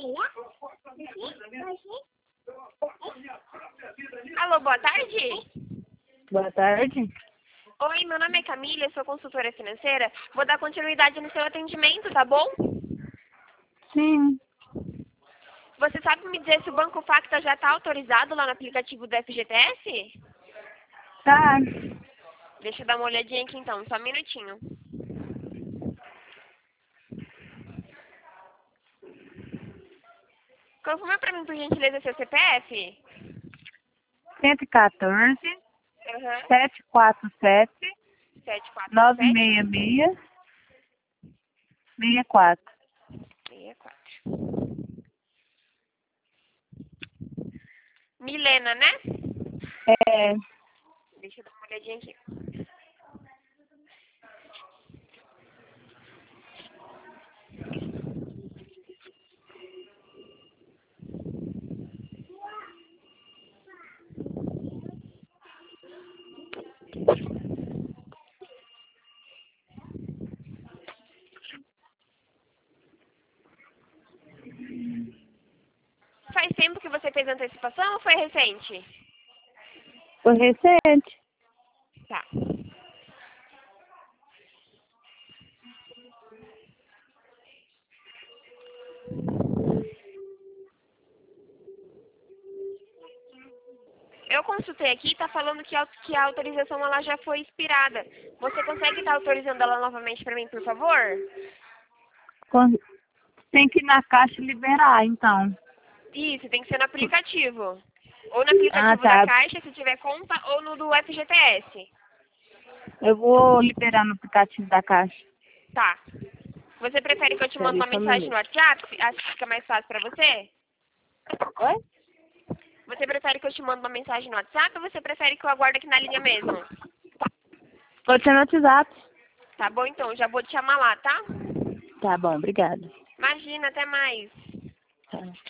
Alô, boa tarde. Boa tarde. Oi, meu nome é Camila, eu sou consultora financeira. Vou dar continuidade no seu atendimento, tá bom? Sim. Você sabe me dizer se o Banco Facta já está autorizado lá no aplicativo do FGTS? Tá. Deixa eu dar uma olhadinha aqui então, só um minutinho. Confirma pra mim, por gentileza, seu CPF? 114 Aham. 747 747 966 64. 64. Milena, né? É. Deixa eu dar uma olhadinha aqui. Faz tempo que você fez a antecipação ou foi recente? Foi recente. Tá. Eu consultei aqui, tá falando que a autorização ela já foi expirada. Você consegue estar autorizando ela novamente para mim, por favor? Tem que ir na caixa e liberar, então. Isso, tem que ser no aplicativo. Ou no Ah, aplicativo da tá. Caixa, se tiver conta, ou no do FGTS. Eu vou liberar no aplicativo da caixa. Tá. Você prefere que eu te mande Espera uma aí só um mensagem no minuto. WhatsApp? Acho que fica mais fácil para você? Oi? Você prefere que eu te mande uma mensagem no WhatsApp ou você prefere que eu aguarde aqui na linha mesmo? Pode ser no WhatsApp. Tá bom, então. Já vou te chamar lá, tá? Tá bom, obrigada. Imagina, até mais. Tá.